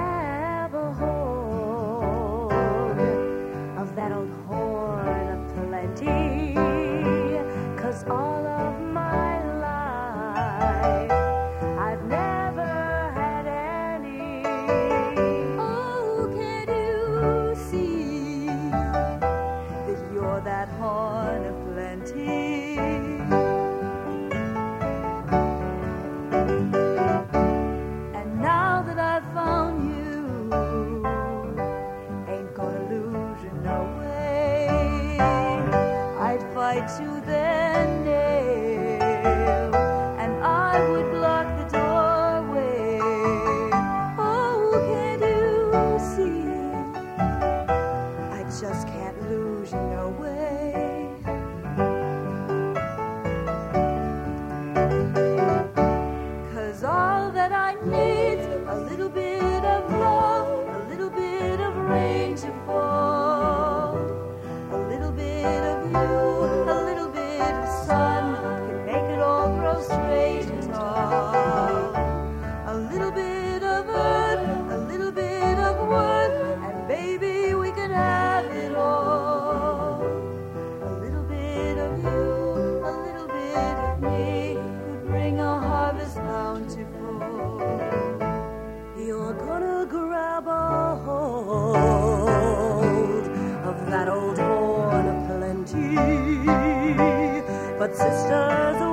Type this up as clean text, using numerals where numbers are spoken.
grab a hold of that old horn of plenty, 'cause all of my life I've never had any. Oh, can you see that you're that horn of plenty? And now that I've found you, ain't gonna lose you no way. I'd fight tooth and nail, and I would block the doorway. Oh, can't you see? I just can't lose you no way. 'Cause all that I need's a little bit of love, a little bit of rain to fall, a little bit of you, a little bit of sun can make it all grow straight and tall. A little bit of earth, a little bit of worth, and baby we can have it all. A little bit of you, a little bit of me, could bring a harvest bountiful. You're gonna grab a hold of that old horn of plenty, but sisters,